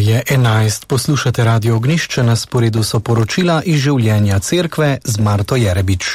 Je 11, poslušate Radio Ognišče, na sporedu so poročila iz življenja cerkve z Marto Jerebič.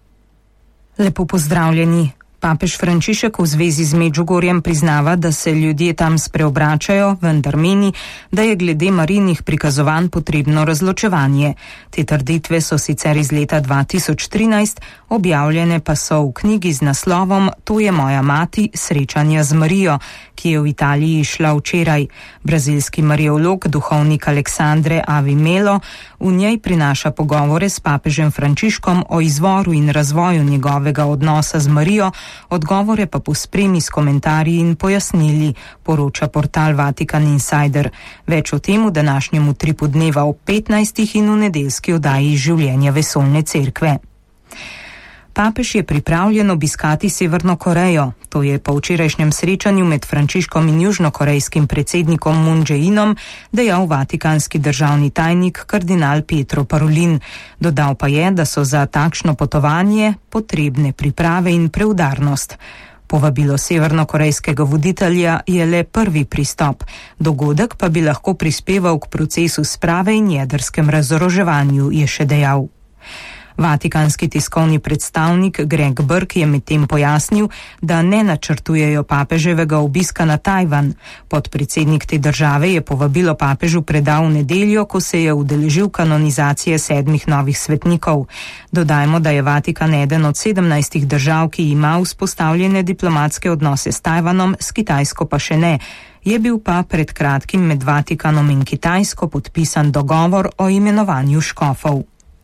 Lepo pozdravljeni. Papež Frančišek v zvezi z Medžugorjem priznava, da se ljudje tam spreobračajo, vendar meni, da je glede Marijinih prikazovanj potrebno razločevanje. Te trditve so sicer iz leta 2013, objavljene pa so v knjigi z naslovom To je moja mati, srečanja z Marijo, ki je v Italiji šla včeraj. Brazilski mariolog, duhovnik Aleksandre Avimelo, v njej prinaša pogovore s papežem Frančiškom o izvoru in razvoju njegovega odnosa z Marijo, odgovore pa pospremi s komentarji in pojasnili, poroča portal Vatikan Insider. Več o tem v današnjem Utripu dneva ob 15. in v nedeljski oddaji Življenja vesoljne cerkve. Papež je pripravljen obiskati Severno Korejo. To je po včerajšnjem srečanju med Frančiškom in južnokorejskim predsednikom Moon Jae-inom dejal vatikanski državni tajnik kardinal Pietro Parolin. Dodal pa je, da so za takšno potovanje potrebne priprave in preudarnost. Povabilo severnokorejskega voditelja je le prvi pristop. Dogodek pa bi lahko prispeval k procesu sprave in jedrskem razoroževanju, je še dejal. Vatikanski tiskovni predstavnik Greg Burke je medtem pojasnil, da ne načrtujejo papeževega obiska na Tajvan. Podpredsednik te države je povabilo papežu predal v nedeljo, ko se je udeležil kanonizacije 7 novih svetnikov. Dodajmo, da je Vatikan eden od 17 držav, ki ima vzpostavljene diplomatske odnose s Tajvanom, s Kitajsko pa še ne. Je bil pa pred kratkim med Vatikanom in Kitajsko podpisan dogovor o imenovanju škofov.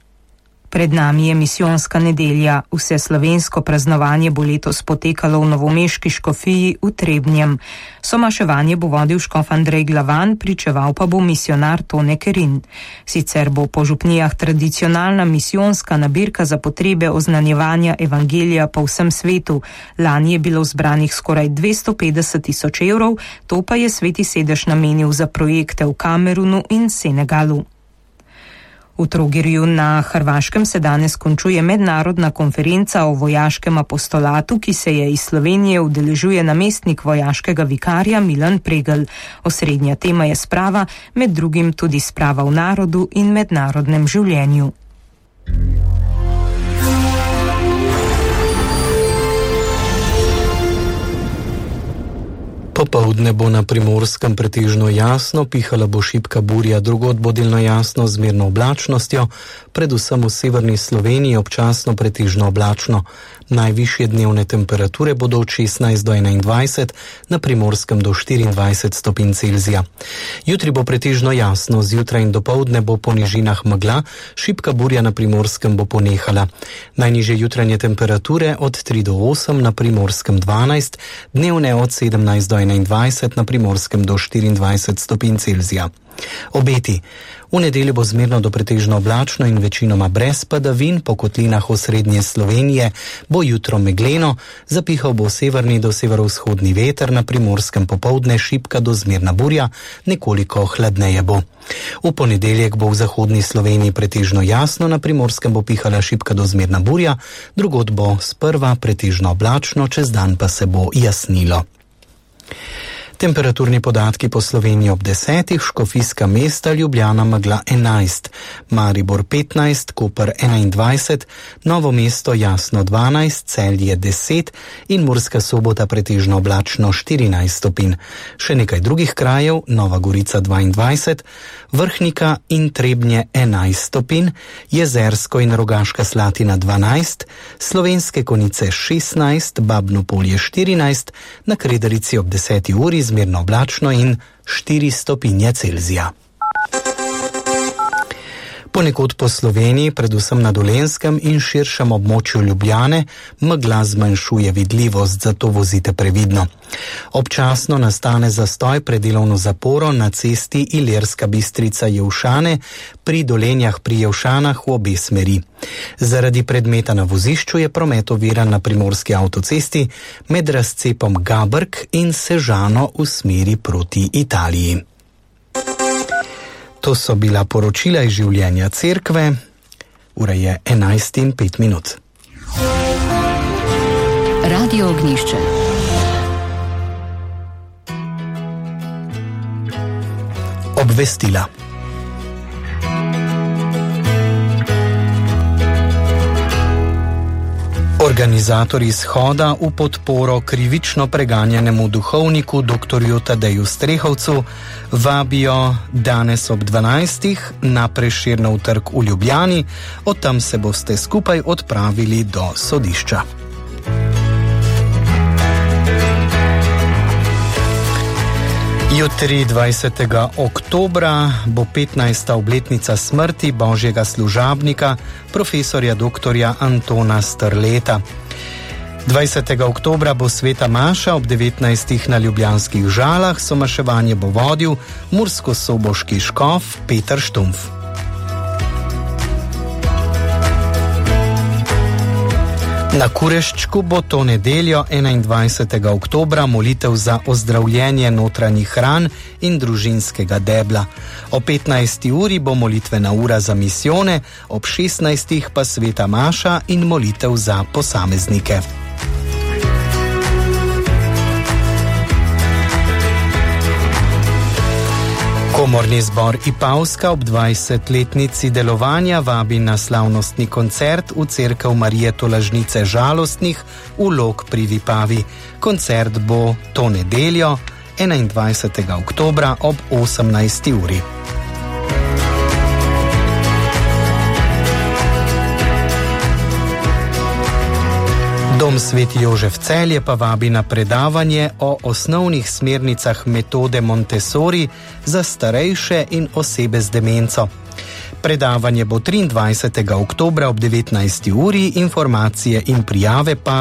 Pred nami je misijonska nedelja. Vse slovensko praznovanje bo letos potekalo v novomeški škofiji v Trebnjem. Somaševanje bo vodil škof Andrej Glavan, pričeval pa bo misionar Tone Kerin. Sicer bo po župnijah tradicionalna misijonska nabirka za potrebe oznanjevanja evangelija po vsem svetu. Lani je bilo zbranih skoraj 250.000 evrov, to pa je Sveti sedež namenil za projekte v Kamerunu in Senegalu. V Trogirju na Hrvaškem se danes končuje mednarodna konferenca o vojaškem apostolatu, ki se je iz Slovenije udeležuje namestnik vojaškega vikarja Milan Pregl. Osrednja tema je sprava, med drugim tudi sprava v narodu in mednarodnem življenju. Popoldne bo na Primorskem pretežno jasno, pihala bo šibka burja, drugod bo delno jasno z zmerno oblačnostjo, predvsem v severni Sloveniji občasno pretežno oblačno. Najvišje dnevne temperature bodo od 16 do 21, na Primorskem do 24 stopinj Celzija. Jutri bo pretežno jasno, zjutraj in dopoldne bo po nižinah megla, šibka burja na Primorskem bo ponehala. Najnižje jutranje temperature od 3 do 8, na Primorskem 12, dnevne od 17 do 21, na Primorskem do 24 stopinj Celzija. Obeti. V nedeljo bo zmerno do pretežno oblačno in večinoma brez padavin, po kotlinah osrednje Slovenije bo jutro megleno, zapihal bo severni do severovzhodni veter, na Primorskem popoldne šibka do zmerna burja, nekoliko hladneje bo. V ponedeljek bo v zahodni Sloveniji pretežno jasno, na Primorskem bo pihala šibka do zmerna burja, drugod bo sprva pretežno oblačno, čez dan pa se bo jasnilo. Temperaturni podatki po Sloveniji ob 10, škofijska mesta Ljubljana megla 11, Maribor 15, Koper 21, Novo mesto jasno 12, Celje 10 in Murska Sobota pretežno oblačno 14 stopinj. Še nekaj drugih krajev, Nova Gorica 22, Vrhnika in Trebnje 11 stopinj, Jezersko in Rogaška Slatina 12, Slovenske Konjice 16, Babno Polje 14, na Kredarici ob 10 uri zmerno oblačno in 4 stopinje Celzija. Ponekod po Sloveniji, predvsem na Dolenjskem in širšem območju Ljubljane, megla zmanjšuje vidljivost, zato vozite previdno. Občasno nastane zastoj pred delovno zaporo na cesti Ilirska Bistrica-Jelšane pri Dolenjah pri Jelšanah v obe smeri. Zaradi predmeta na vozišču je promet oviran na primorski avtocesti med razcepom Gabrk in Sežano v smeri proti Italiji. To so bila poročila iz življenja cerkve. Ura je 11:05. Radio Ognišče. obvestila. Organizatorji shoda v podporo krivično preganjanemu duhovniku dr. Tadeju Strehovcu vabijo danes ob 12. na Prešernov trg v Ljubljani, od tam se boste skupaj odpravili do sodišča. Jutri, 20. oktobra, bo 15. obletnica smrti božjega služabnika, profesorja dr. Antona Strleta. 20. oktobra bo sveta maša ob 19. na Ljubljanskih Žalah, somaševanje bo vodil murskosoboški škof Peter Štumpf. Na Kureščku bo to nedeljo 21. oktobra molitev za ozdravljenje notranjih ran in družinskega debla. O 15. uri bo molitvena ura za misijone, ob 16. pa sveta maša in molitev za posameznike. Komorni zbor Ipavska ob 20-letnici delovanja vabi na slavnostni koncert v cerkev Marije Tolažnice žalostnih v Log pri Vipavi. Koncert bo to nedeljo 21. oktobra ob 18. uri. Dom Sveti Jožef Celje pa vabi na predavanje o osnovnih smernicah metode Montessori za starejše in osebe z demenco. Predavanje bo 23. oktobra ob 19. uri, informacije in prijave pa